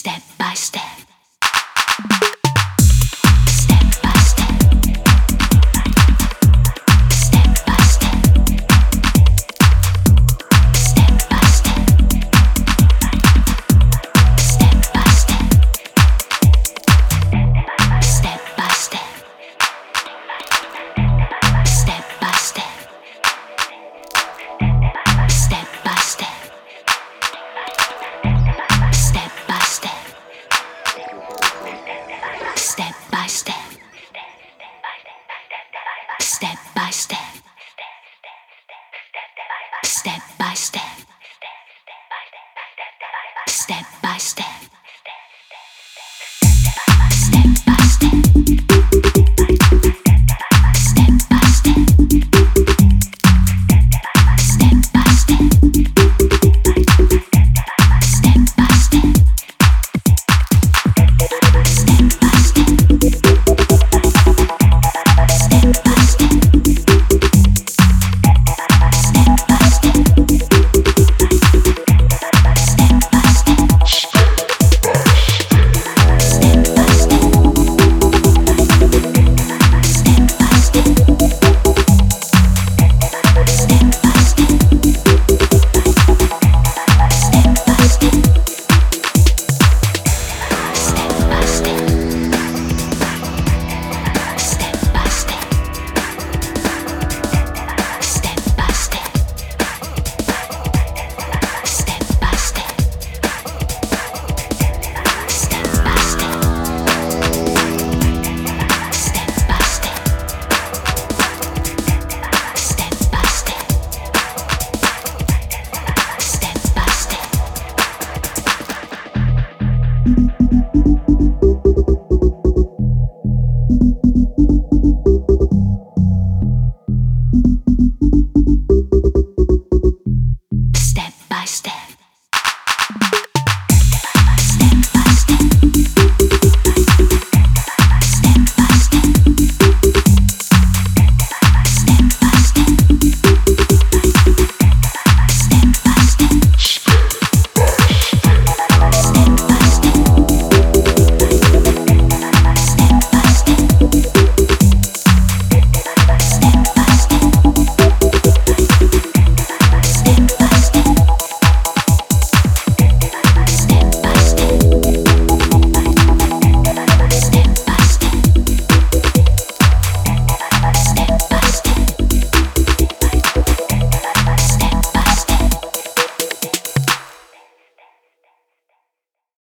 step by step. Step by step. Step by step. Step by step. Step by step. Step by step. Step by step. Step by step. Step by step. Step by step. Step by step. Step by step. Step by step. Step by step. Step by step. Step by step. Step by step. Step by step.